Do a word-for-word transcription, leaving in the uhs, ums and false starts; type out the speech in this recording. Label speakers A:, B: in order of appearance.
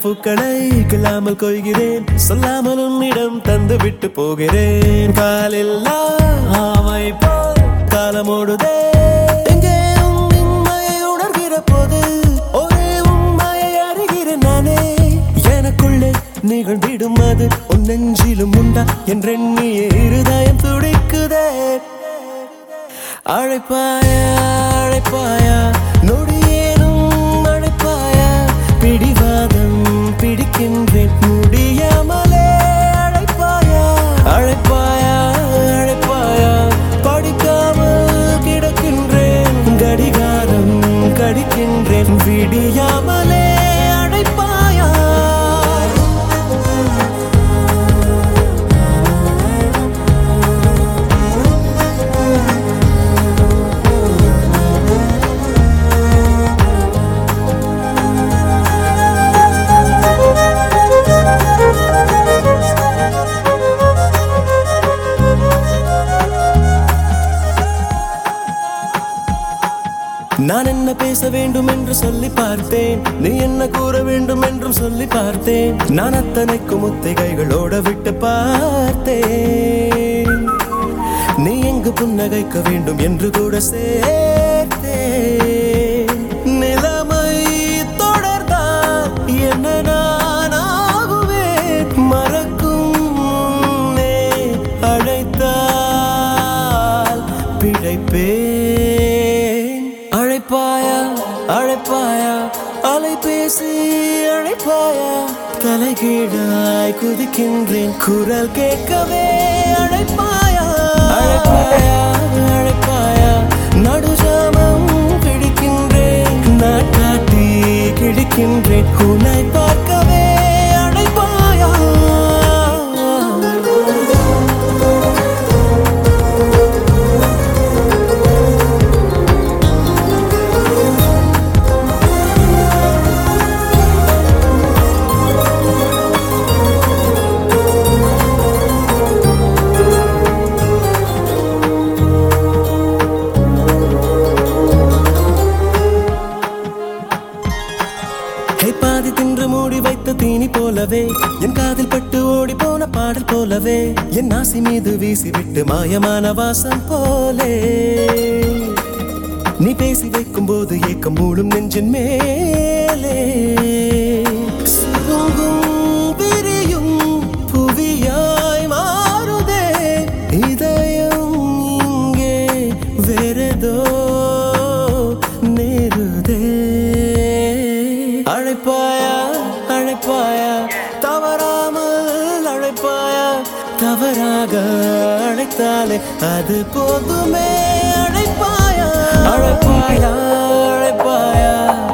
A: பூக்களை கிளாமல் கொய்கிறேன், சொல்லாமல் உன்னிடம் தந்து விட்டு போகிறேன். காலில்லா ஆமை போல் காலமோடுதே, எங்கே உண்மையை உணர்கிற போது ஒரே உண்மையை அறிகிறேன் நானே. எனக்குள்ளே நிகழ்ந்திடும் அது உன் நெஞ்சிலும் உண்டா என்றெண்ணிய இருதயம் துடிக்குதே. அழைப்பாயா அழைப்பாயா நொடியேனும் அழைப்பாயா, பிடிவாதம் பிடிக்கின்றேன் முடியாமலே. அழைப்பாயா அழைப்பாயா அழைப்பாயா, படிக்காமல் கிடக்கின்றேன், கடிகாரம் கடிக்கின்றேன் விடியாமலே. அழைப்பாயா நான் என்ன பேச வேண்டும் என்று சொல்லி பார்த்தேன், நீ என்ன கூற வேண்டும் என்றும் சொல்லி பார்த்தேன். நான் அத்தனைக்கும் முத்திகைகளோட விட்டு பார்த்தேன், நீ எங்கு புன்னகைக்க வேண்டும் என்று கூட சேர்த்தேன். நிலைமை தொடர்ந்தால் என்ன நான் ஆகுவேன், மறக்கும் முன்னே அழைத்தால் பிழைப்பேன். அழைப்பாயா அழைப்பாயா அலைபேசி அழைப்பாயா, தலைகீழாய் குதிக்கின்றேன் குரல் கேட்கவே. அழைப்பாயா அழைப்பாயா அழைப்பாயா, நடுஜாமம் பிடிக்கின்றேன், நாட்டாட்டி கிழிக்கின்றேன் உன்னை பார்க்கவே. அழைப்பாயா பாதி தின்று மூடி வைத்த தீனி போலவே, என் காதில் பட்டு ஓடி போன பாடல் போலவே, என் ஆசி மீது வீசிவிட்டு மாயமான வாசம் போலே. நீ பேசி வைக்கும் போது ஏக்கம் மூடும் நெஞ்சின் மேலே, சுருங்கும் விரியும் புவியாய் மாறுதே இதயம், இங்கே வேறதோ நேருதே. அழைப்பாயா அழைப்பாயா தவறாமல் அழைப்பாயா, தவறாக அழைத்தாலே அது போதுமே. அழைப்பாயா அழைப்பாயா அழைப்பாயா